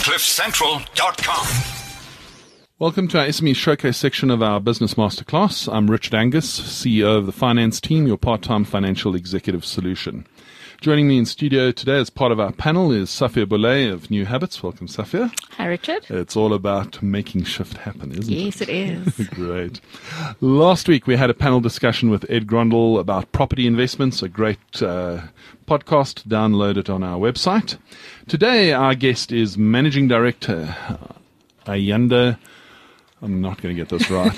CliffCentral.com. Welcome to our SME Showcase section of our Business Masterclass. I'm Richard Angus, CEO of the finance team, your part-time financial executive solution. Joining me in studio today as part of our panel is Safia Boulay of New Habits. Welcome, Safia. Hi, Richard. It's all about making shift happen, isn't it? Yes, it is. Great. Last week we had a panel discussion with Ed Grondel about property investments, a great podcast. Download it on our website. Today our guest is Managing Director Ayanda. I'm not going to get this right.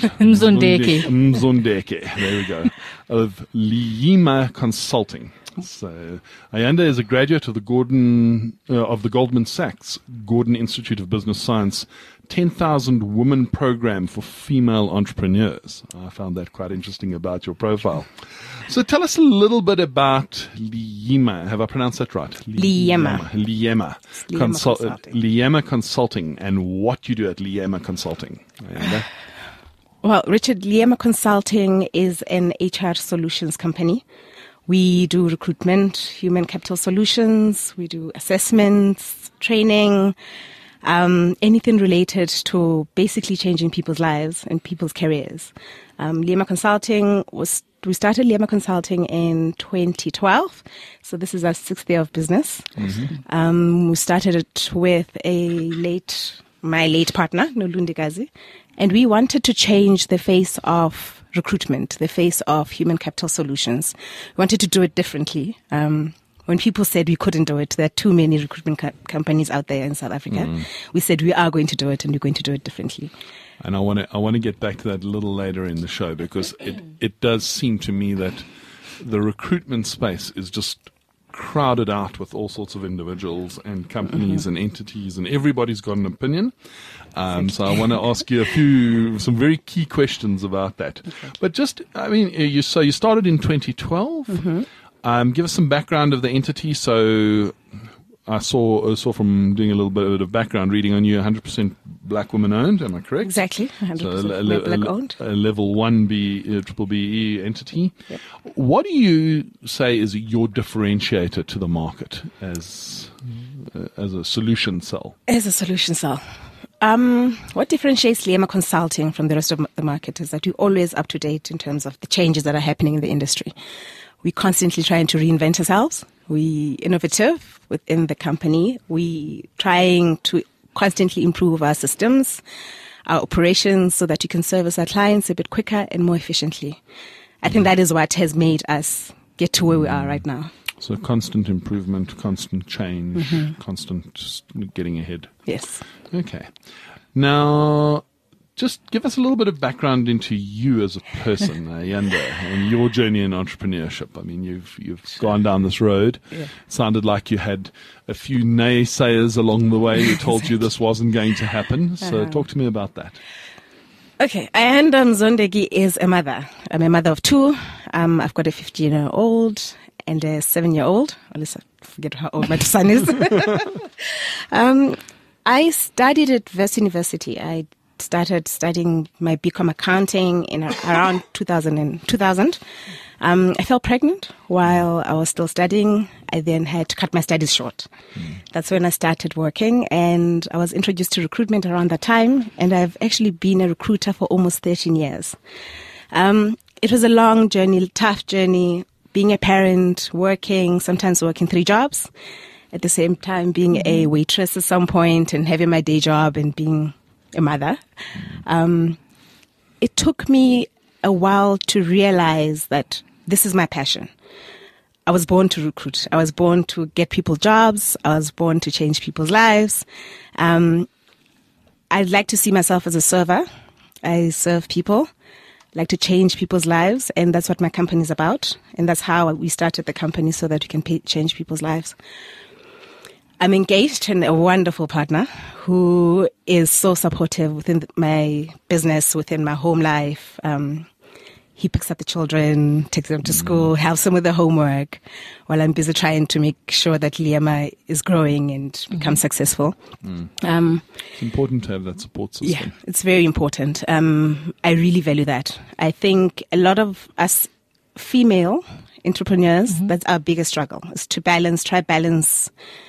Mzondeke. There we go. Of Liema Consulting. So, Ayanda is a graduate of the Goldman Sachs Gordon Institute of Business Science 10,000 Women Program for Female Entrepreneurs. I found that quite interesting about your profile. So tell us a little bit about Liema. Have I pronounced that right? Liema Consulting and what you do at Liema Consulting. Ayanda? Well, Richard, Liema Consulting is an HR solutions company. We do recruitment, human capital solutions, we do assessments, training, anything related to basically changing people's lives and people's careers. Liema Consulting we started Liema Consulting in 2012, so this is our 6th year of business. Mm-hmm. We started it with my late partner, Nolundi Gazi, and we wanted to change the face of recruitment, the face of human capital solutions. We wanted to do it differently. When people said we couldn't do it, there are too many recruitment companies out there in South Africa. We said we are going to do it, and we're going to do it differently. And I want to get back to that a little later in the show, because it does seem to me that the recruitment space is just crowded out with all sorts of individuals and companies and entities, and everybody's got an opinion. So I want to ask you some very key questions about that. Okay. But just, you started in 2012. Mm-hmm. Give us some background of the entity. So I saw from doing a little bit of background reading on you, 100% black woman owned. Am I correct? Exactly, 100% black owned. A level 1 triple BE entity. Yep. What do you say is your differentiator to the market as a solution cell? As a solution cell. What differentiates Liema Consulting from the rest of the market is that we're always up to date in terms of the changes that are happening in the industry. We're constantly trying to reinvent ourselves. We're innovative within the company. We're trying to constantly improve our systems, our operations, so that you can service our clients a bit quicker and more efficiently. I think that is what has made us get to where we are right now. So constant improvement, constant change, constant getting ahead. Yes. Okay. Now, just give us a little bit of background into you as a person, Ayanda, and your journey in entrepreneurship. I mean, you've gone down this road. Yeah. It sounded like you had a few naysayers along the way who told you this wasn't going to happen. So talk to me about that. Okay, Ayanda Mzondeke is a mother. I'm a mother of 2. I've got a 15-year-old and a 7-year-old. At least I forget how old my son is. I studied at Wits University. I started studying my BCom accounting in around 2000. I fell pregnant while I was still studying. I then had to cut my studies short. That's when I started working, and I was introduced to recruitment around that time, and I've actually been a recruiter for almost 13 years. It was a long journey, tough journey, being a parent, sometimes working 3 jobs, at the same time being a waitress at some point and having my day job and being a mother. It took me a while to realize that this is my passion. I was born to recruit. I was born to get people jobs. I was born to change people's lives. I'd like to see myself as a server. I serve people, like to change people's lives, and that's what my company is about. And that's how we started the company, so that we can change people's lives. I'm engaged in a wonderful partner who is so supportive within my business, within my home life. He picks up the children, takes them to school, helps them with their homework, while I'm busy trying to make sure that Liema is growing and becomes successful. It's important to have that support system. Yeah, it's very important. I really value that. I think a lot of us female entrepreneurs, that's our biggest struggle, is to try balance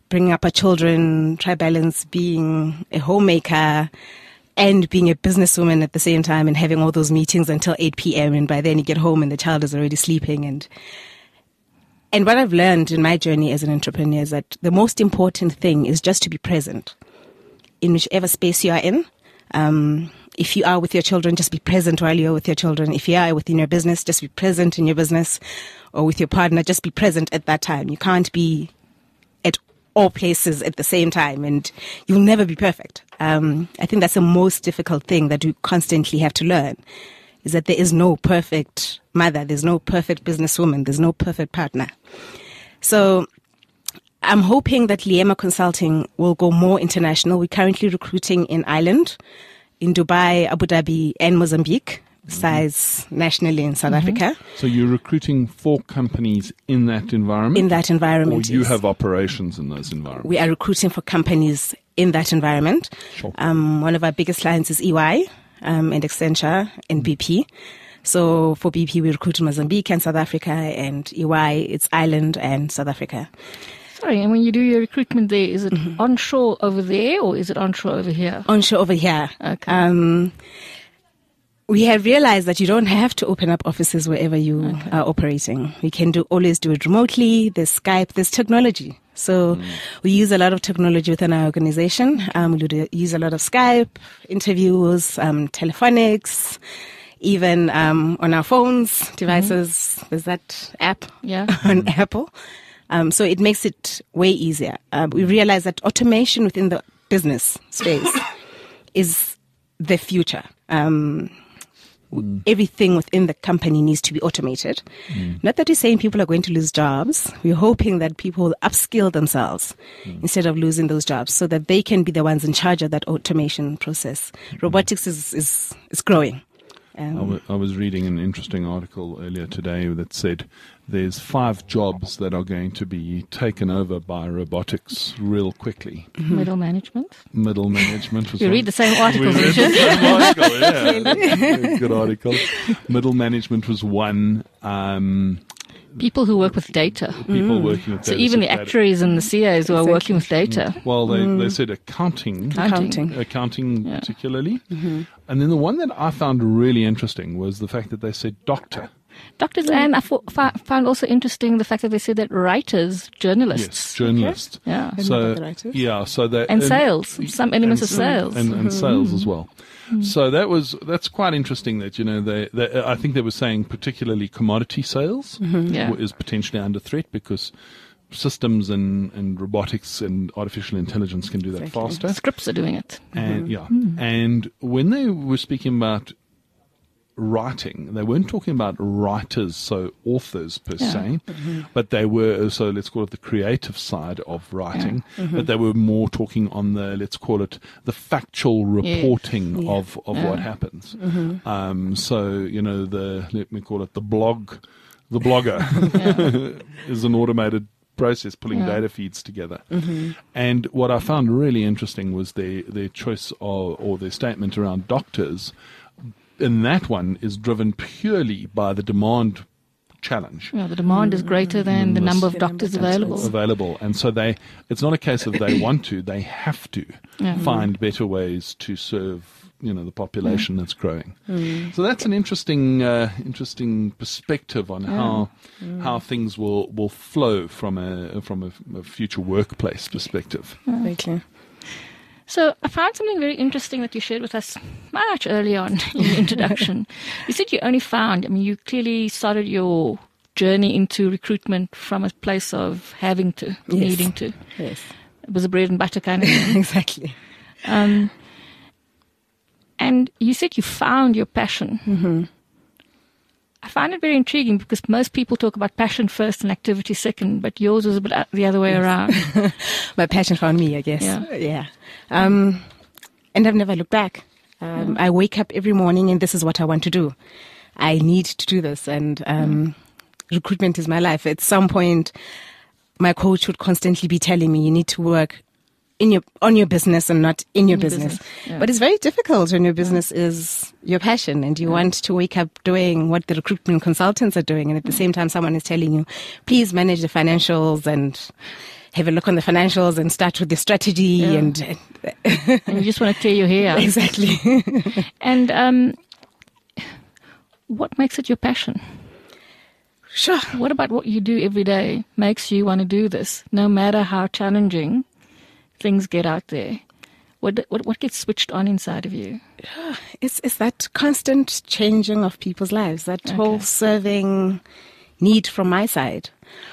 bringing up our children, try balance being a homemaker and being a businesswoman at the same time, and having all those meetings until 8 p.m. And by then you get home and the child is already sleeping. And what I've learned in my journey as an entrepreneur is that the most important thing is just to be present in whichever space you are in. If you are with your children, just be present while you're with your children. If you are within your business, just be present in your business, or with your partner, just be present at that time. You can't be at all places at the same time, and you'll never be perfect. I think that's the most difficult thing that we constantly have to learn, is that there is no perfect mother, there's no perfect businesswoman, there's no perfect partner. So I'm hoping that Liema Consulting will go more international. We're currently recruiting in Ireland, in Dubai, Abu Dhabi, and Mozambique, besides nationally in South Africa. So you're recruiting for companies in that environment? In that environment, Or you yes. have operations in those environments? We are recruiting for companies in that environment. Sure. One of our biggest clients is EY and Accenture and BP. So for BP, we recruit in Mozambique and South Africa, and EY, it's Ireland and South Africa. Sorry, and when you do your recruitment there, is it onshore over there or is it onshore over here? Onshore over here. Okay. We have realized that you don't have to open up offices wherever you are operating. We can always do it remotely. There's Skype, there's technology. So we use a lot of technology within our organization. We use a lot of Skype, interviews, telephonics, even on our phones, devices. There's that app on Apple. So it makes it way easier. We realize that automation within the business space is the future. Everything within the company needs to be automated. Not that we're saying people are going to lose jobs. We're hoping that people will upskill themselves instead of losing those jobs, so that they can be the ones in charge of that automation process. Robotics is growing. I was reading an interesting article earlier today that said there's 5 jobs that are going to be taken over by robotics real quickly. Middle management. Middle management was You one. read the same article, We read Richard. the same article, yeah. Good article. Middle management was one. People who work with data. People working with So data. even the data. actuaries and the CAs who are working with data. Well, they said accounting particularly. And then the one that I found really interesting was the fact that they said doctor. Doctors, and I found also interesting the fact that they said that writers, journalists. Yes, journalist. Yeah. So that And sales, some elements of sales. and sales as well. So that's quite interesting that, they I think they were saying particularly commodity sales is potentially under threat because systems and robotics and artificial intelligence can do that faster. Scripts are doing it. And and when they were speaking about writing, they weren't talking about writers, so authors per se, but they were, so let's call it the creative side of writing, but they were more talking on the, let's call it the factual reporting of what happens. So, let me call it the blogger is an automated process pulling data feeds together. And what I found really interesting was their choice or their statement around doctors. And that one is driven purely by the demand challenge. Yeah, the demand is greater than the number of doctors available. And so it's not a case of they want to, they have to find better ways to serve, the population that's growing. So that's an interesting perspective on how things will flow from a future workplace perspective. Very clear. So I found something very interesting that you shared with us much early on in the introduction. You said you clearly started your journey into recruitment from a place of having to, needing to. Yes. It was a bread and butter kind of thing. Exactly. And you said you found your passion. I find it very intriguing because most people talk about passion first and activity second, but yours was a bit the other way around. My passion found me, I guess. Yeah. And I've never looked back. I wake up every morning and this is what I want to do. I need to do this. And recruitment is my life. At some point, my coach would constantly be telling me, you need to work on your business and not in your business. Yeah. But it's very difficult when your business is your passion and you want to wake up doing what the recruitment consultants are doing. And at the same time, someone is telling you, please manage the financials and have a look on the financials and start with the strategy and you just want to tear your hair out. Exactly. And what makes it your passion? Sure. What about what you do every day makes you want to do this, no matter how challenging things get out there? What gets switched on inside of you? It's that constant changing of people's lives, that whole serving need from my side.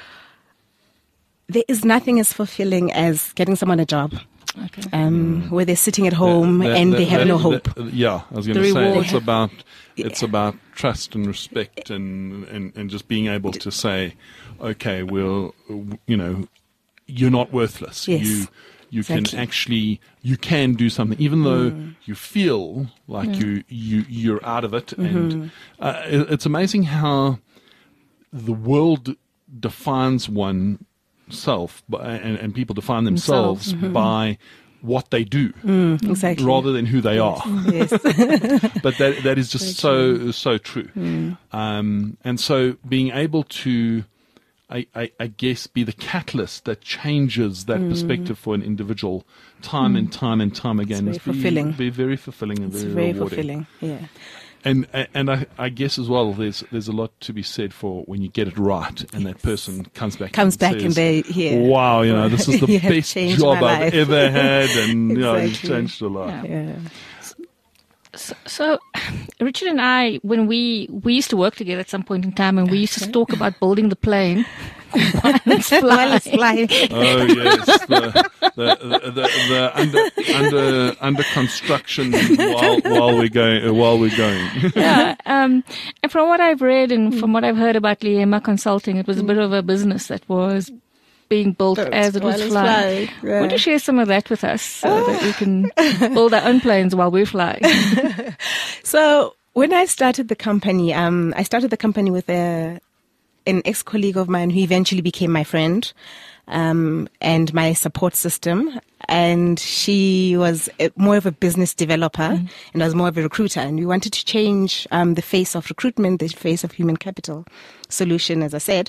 There is nothing as fulfilling as getting someone a job. Okay. Where they're sitting at home and they have no hope. I was going to say it's about trust and respect and just being able to say, okay, well, you're not worthless. Yes. You can do something, even though you feel like you're out of it. And it's amazing how the world defines oneself, and people define themselves by what they do, exactly, rather than who they are. Yes. But that is just so true. And so being able to, I guess, be the catalyst that changes that perspective for an individual time and time again. It's very fulfilling. Be very fulfilling and It's very very rewarding. fulfilling. Yeah. And I guess as well, there's a lot to be said for when you get it right, and that person comes back and says, they hear, wow, this is the You have best changed job my I've life." ever had, and you've Exactly. changed a lot. Yeah. So, Richard and I, when we used to work together at some point in time, and we used to talk about building the plane while it's While it's flying. flying. Oh yes, the under construction while we're going. Yeah. And from what I've read and from what I've heard about Liema Consulting, it was a bit of a business that was being built as it was While it's flying. Yeah. Would you share some of that with us so that we can build our own planes while we're flying? So when I started the company, I started the company with an ex-colleague of mine who eventually became my friend and my support system. And she was more of a business developer and I was more of a recruiter. And we wanted to change the face of recruitment, the face of human capital solution, as I said.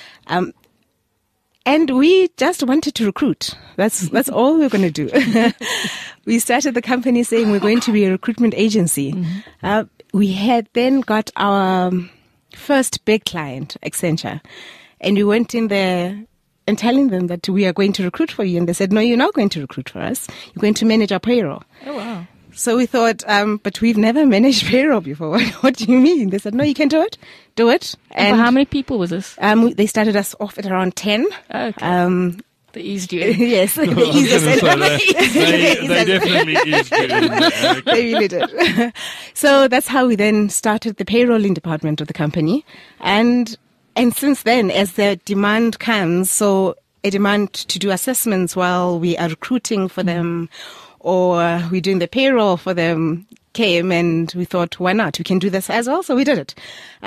And we just wanted to recruit. That's all we were going to do. We started the company saying we're going to be a recruitment agency. We had then got our first big client, Accenture. And we went in there and telling them that we are going to recruit for you. And they said, no, you're not going to recruit for us. You're going to manage our payroll. Oh, wow. So we thought, but we've never managed payroll before. What do you mean? They said, no, you can do it. Do it. And for how many people was this? They started us off at around 10. Okay. They eased you in. Yes. I was gonna say they definitely is good. They really did. So that's how we then started the payrolling department of the company. And since then, as the demand comes, so a demand to do assessments while we are recruiting for them, or we're doing the payroll for them, came, and we thought, why not? We can do this as well. So we did it.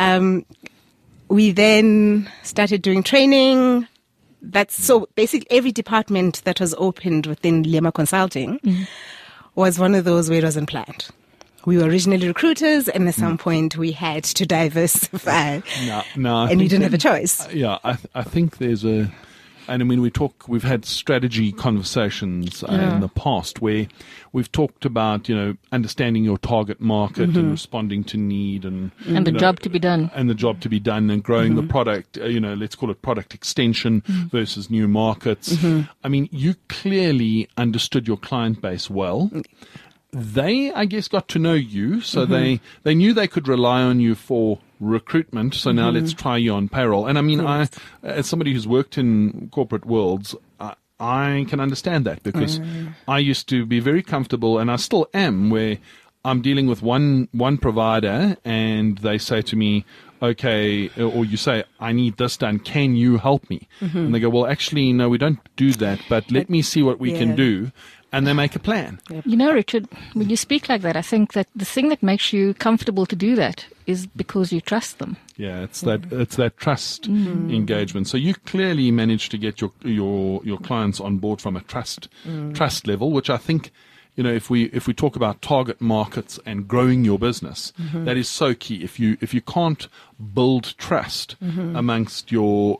We then started doing training. So basically every department that was opened within Liema Consulting was one of those where it wasn't planned. We were originally recruiters, and at some point we had to diversify. And we didn't have a choice. Yeah, I think there's a... And I mean, we've had strategy conversations in the past where we've talked about, understanding your target market and responding to need and the job to be done. And the job to be done and growing the product, let's call it product extension versus new markets. I mean, you clearly understood your client base well. They, I guess, got to know you, so they knew they could rely on you for recruitment. So now let's try you on payroll. And I mean, I, as somebody who's worked in corporate worlds, I can understand that because I used to be very comfortable, and I still am, where I'm dealing with one provider, and they say to me, okay, or you say, I need this done, can you help me? And they go, well, actually, no, we don't do that, but let me see what we can do. And they make a plan. Richard, when you speak like that, I think that the thing that makes you comfortable to do that is because you trust them. Yeah, it's that trust engagement. So you clearly managed to get your clients on board from a trust level, which I think if we talk about target markets and growing your business, that is so key. If you can't build trust amongst your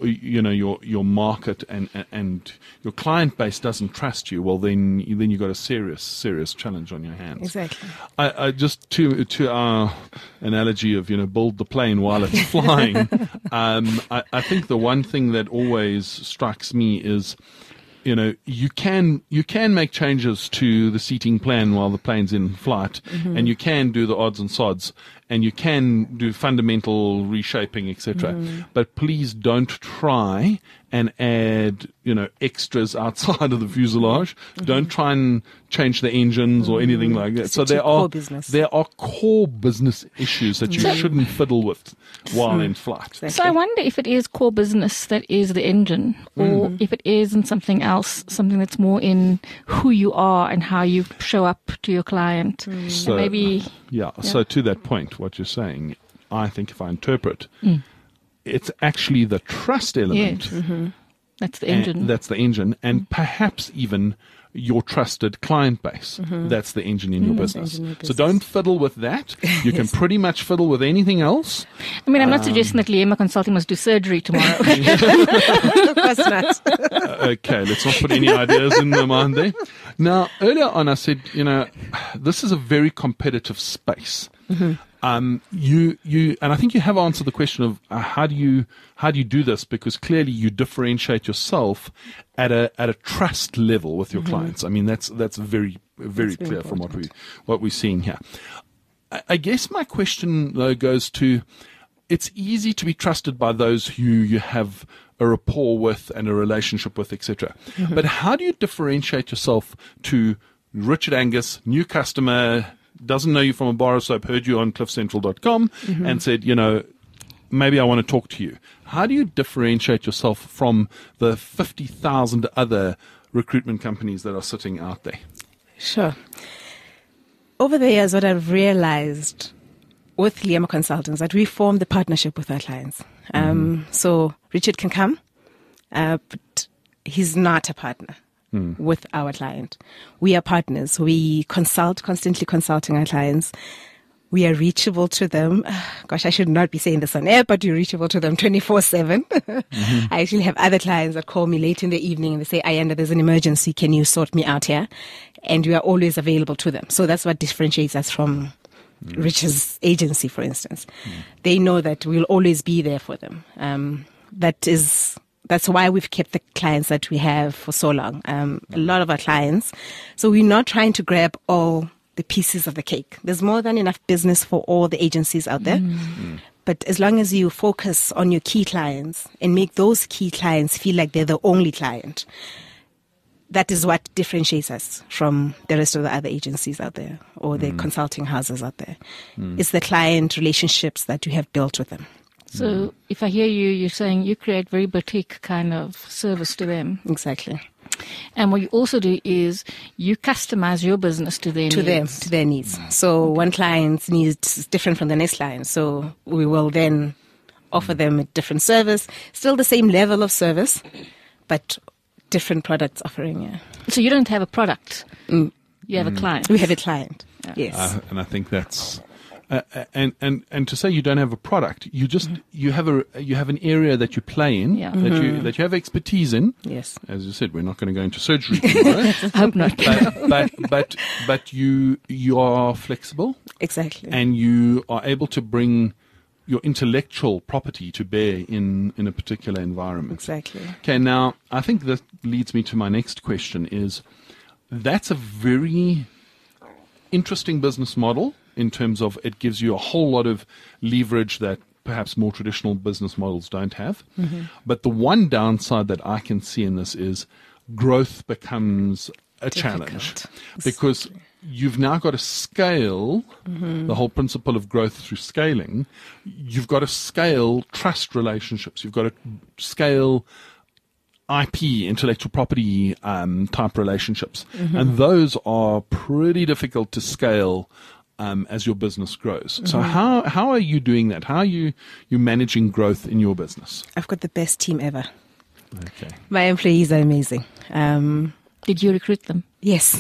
market and your client base doesn't trust you, well then you've got a serious challenge on your hands. Exactly. I just to our analogy of build the plane while it's flying. I think the one thing that always strikes me is, you can make changes to the seating plan while the plane's in flight, and you can do the odds and sods, and you can do fundamental reshaping, etc. But please don't try and add, extras outside of the fuselage. Don't try and change the engines or anything like that. So there are core business issues that you shouldn't fiddle with while in flight. Exactly. So I wonder if it is core business that is the engine, or if it is in something else, something that's more in who you are and how you show up to your client. So, and maybe. So to that point, what you're saying, I think if I interpret, it's actually the trust element. Yes. That's the engine. That's the engine, and perhaps even your trusted client base. That's the engine in your business. So don't fiddle with that. You can pretty much fiddle with anything else. I mean, I'm not suggesting that Liema Consulting must do surgery tomorrow. Of course not. Okay, let's not put any ideas in my mind there. Now, earlier on I said, this is a very competitive space. And I think you have answered the question of how do you do this, because clearly you differentiate yourself at a trust level with your clients. I mean, that's very clear from what we're seeing here. I guess my question though goes to, it's easy to be trusted by those who you have a rapport with and a relationship with, etc. But how do you differentiate yourself to Richard Angus, new customer, doesn't know you from a bar of soap, heard you on cliffcentral.com and said, maybe I want to talk to you. How do you differentiate yourself from the 50,000 other recruitment companies that are sitting out there? Sure. Over the years, what I've realized with Liema Consultants, that we form the partnership with our clients. So Richard can come, but he's not a partner with our client. We are partners. We constantly consulting our clients. We are reachable to them. Gosh, I should not be saying this on air, but you're reachable to them 24/7. I actually have other clients that call me late in the evening and they say, Ayanda, there's an emergency. Can you sort me out here? And we are always available to them. So that's what differentiates us from Rich's agency, for instance. They know that we'll always be there for them. That's why we've kept the clients that we have for so long. A lot of our clients. So we're not trying to grab all the pieces of the cake. There's more than enough business for all the agencies out there. But as long as you focus on your key clients and make those key clients feel like they're the only client, that is what differentiates us from the rest of the other agencies out there or the consulting houses out there. It's the client relationships that you have built with them. So if I hear you, you're saying you create very boutique kind of service to them. Exactly. And what you also do is you customize your business to their needs. To their needs. So one client's needs is different from the next client. So we will then offer them a different service, still the same level of service, but different products offering. Yeah. So you don't have a product. You have a client. We have a client. Yes. And I think that's and to say you don't have a product, you have an area that you play in, that you have expertise in. Yes. As you said, we're not going to go into surgery tomorrow. I hope not. But you are flexible. Exactly. And you are able to bring your intellectual property to bear in a particular environment. Exactly. Okay, now I think that leads me to my next question is, that's a very interesting business model in terms of it gives you a whole lot of leverage that perhaps more traditional business models don't have. But the one downside that I can see in this is growth becomes a challenge because you've now got to scale the whole principle of growth through scaling. You've got to scale trust relationships. You've got to scale IP, intellectual property type relationships. And those are pretty difficult to scale as your business grows. So how are you doing that? How are you managing growth in your business? I've got the best team ever. Okay. My employees are amazing. Did you recruit them? Yes.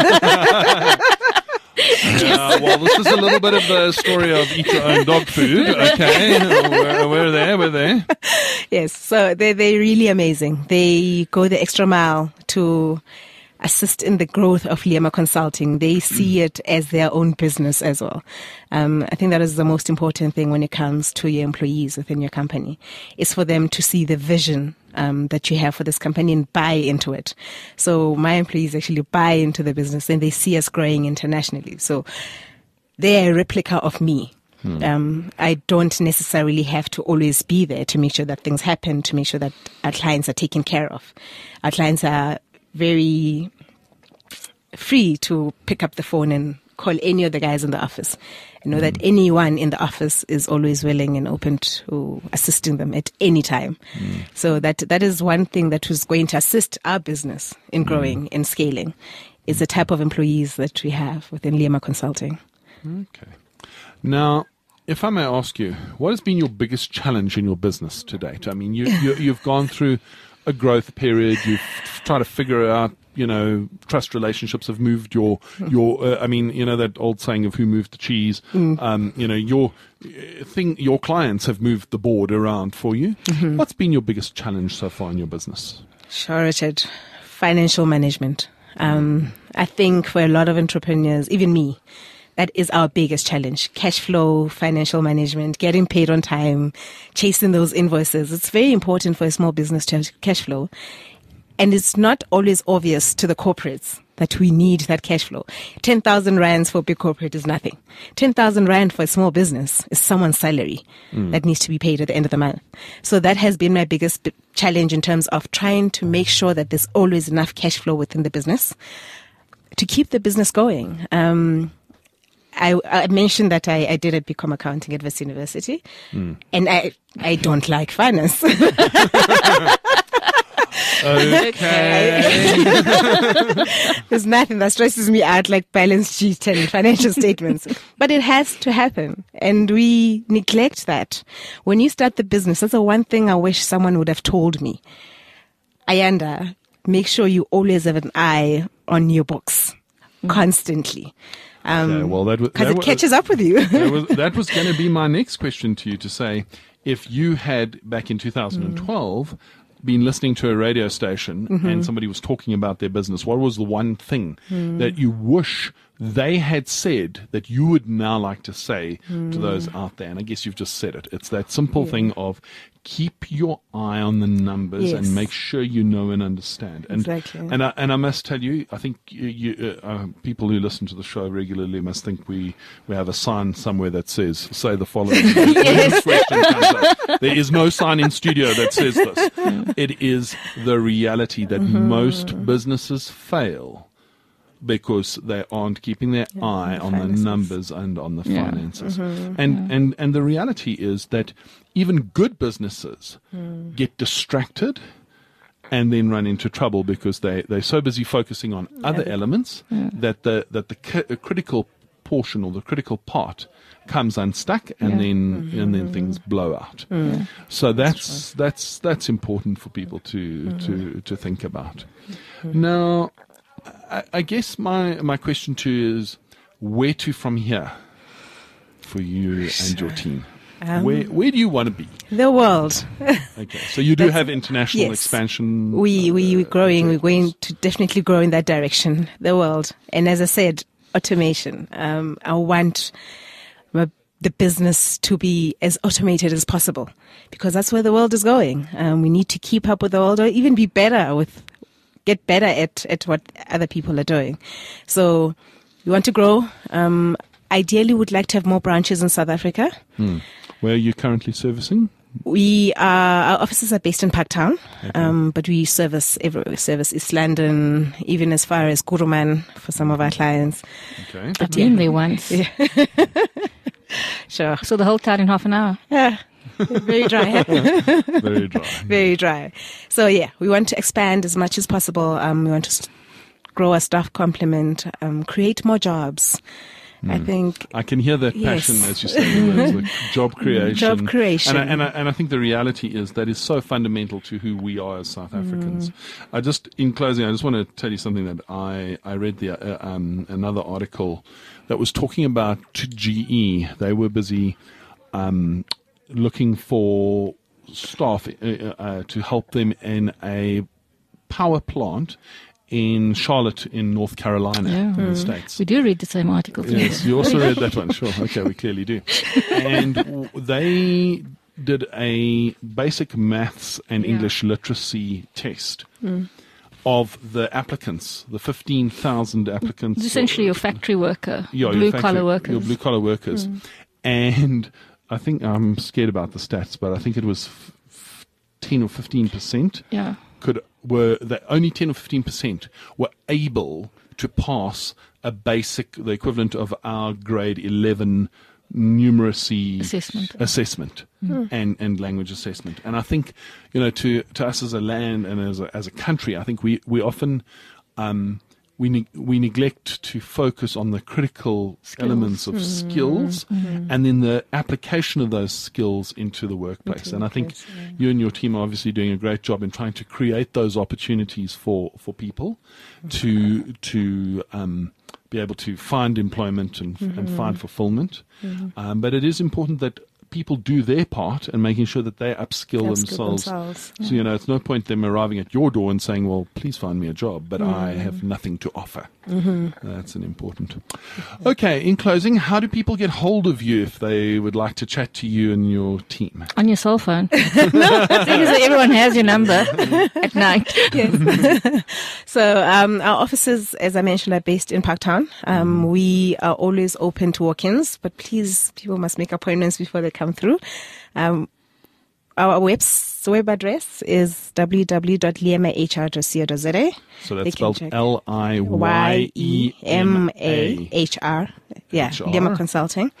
Well, this is a little bit of the story of eat your own dog food. Okay, we're there. Yes, so they're really amazing. They go the extra mile to assist in the growth of Liema Consulting. They see it as their own business as well. I think that is the most important thing when it comes to your employees within your company, is for them to see the vision that you have for this company and buy into it. So my employees actually buy into the business and they see us growing internationally. So they're a replica of me. I don't necessarily have to always be there to make sure that things happen, to make sure that our clients are taken care of. Our clients are very free to pick up the phone and call any of the guys in the office. I know that anyone in the office is always willing and open to assisting them at any time. So that is one thing that was going to assist our business in growing and scaling, is the type of employees that we have within Liema Consulting. Okay. Now, if I may ask you, what has been your biggest challenge in your business to date? I mean, you've gone through a growth period. You've tried to figure out, trust relationships have moved your that old saying of who moved the cheese. Your clients have moved the board around for you. What's been your biggest challenge so far in your business? Sure, Richard. Financial management. I think for a lot of entrepreneurs, even me, that is our biggest challenge. Cash flow, financial management, getting paid on time, chasing those invoices. It's very important for a small business to have cash flow. And it's not always obvious to the corporates that we need that cash flow. 10,000 rands for a big corporate is nothing. 10,000 rand for a small business is someone's salary that needs to be paid at the end of the month. So that has been my biggest challenge in terms of trying to make sure that there's always enough cash flow within the business to keep the business going. I mentioned that I did a BCom accounting at Wits University, and I don't like finance. Okay. There's nothing that stresses me out like balance sheet and financial statements. But it has to happen, and we neglect that. When you start the business, that's the one thing I wish someone would have told me. Ayanda, make sure you always have an eye on your books constantly. Because it catches up with you. that was going to be my next question to you, to say, if you had, back in 2012, been listening to a radio station and somebody was talking about their business, what was the one thing that you wish they had said that you would now like to say to those out there? And I guess you've just said it. It's that simple thing of keep your eye on the numbers and make sure you know and understand. And, exactly. And I must tell you, I think you people who listen to the show regularly must think we have a sign somewhere that says, say the following. This question comes up. There is no sign in studio that says this. It is the reality that most businesses fail because they aren't keeping their eye on the numbers and on the finances. And the reality is that even good businesses get distracted and then run into trouble because they're so busy focusing on other elements that the critical portion or the critical part comes unstuck and then things blow out. So that's important for people to think about. Now, I guess my question to you is, where to from here for you and your team? Where do you want to be? The world. Okay, so you do have international expansion. We're growing. We're going to definitely grow in that direction. The world, and as I said, automation. I want the business to be as automated as possible because that's where the world is going. We need to keep up with the world, or even be better get better at what other people are doing. So we want to grow. Ideally, would like to have more branches in South Africa. Where are you currently servicing? Our offices are based in Parktown, but we service everywhere. We service East London, even as far as Kuruman for some of our clients. Okay. I've been there once. Yeah. Sure. So the whole town in half an hour. Yeah. Very dry. Very dry. Very dry. So we want to expand as much as possible. We want to grow our staff complement, create more jobs. I think I can hear that passion, Yes. as you say, the job creation. Job creation. And I think the reality is that is so fundamental to who we are as South Africans. In closing, I just want to tell you something that I read another article that was talking about GE. They were busy looking for staff to help them in a power plant in Charlotte in North Carolina in the States. We do read the same article. Yes, you also read that one. Sure. Okay, we clearly do. And they did a basic maths and English literacy test of the applicants, the 15,000 applicants. It's essentially your factory worker, Your blue-collar workers. Your blue-collar workers. And I think, I'm scared about the stats, but I think it was 10 or 15%. Yeah. Only 10 or 15% were able to pass the equivalent of our grade 11 numeracy assessment and language assessment. And I think, to us as a land and as a country, I think we often we neglect to focus on the critical elements of skills and then the application of those skills into the workplace. And I think you and your team are obviously doing a great job in trying to create those opportunities for people to be able to find employment and find fulfillment. But it is important that people do their part and making sure that they upskill themselves. So, it's no point them arriving at your door and saying, well, please find me a job, but I have nothing to offer. That's an important. Okay, in closing, how do people get hold of you if they would like to chat to you and your team? On your cell phone. Because everyone has your number at night. Yes. So our offices, as I mentioned, are based in Parktown. We are always open to walk-ins, but please, people must make appointments before they come through. Our web address is www.liemahr.co.za. So that's spelled Lyemahr. Yeah, Liema Consulting.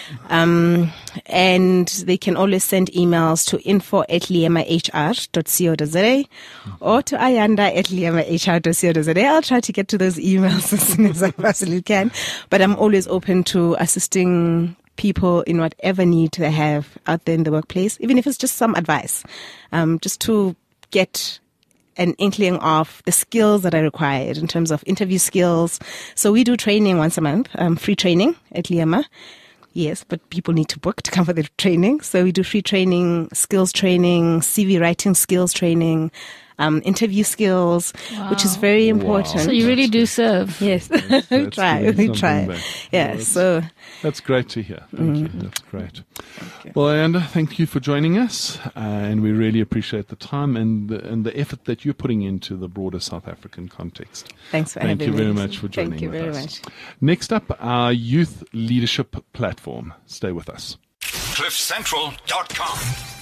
And they can always send emails to info@liemahr.co.za or to ayanda@liemahr.co.za. I'll try to get to those emails as soon as I possibly can. But I'm always open to assisting people in whatever need they have out there in the workplace, even if it's just some advice, just to get an inkling of the skills that are required in terms of interview skills. So we do training once a month, free training at Liema. Yes, but people need to book to come for the training. So we do free training, skills training, CV writing skills training, interview skills, which is very important. So you really do serve. Yes, we try. Yeah, so that's great to hear. Thank you. That's great. Well, Ayanda, thank you for joining us, and we really appreciate the time and the effort that you're putting into the broader South African context. Thanks for having me. Thank you very much for joining Thank you with very us. much. Next up, our youth leadership platform. Stay with us. CliffCentral.com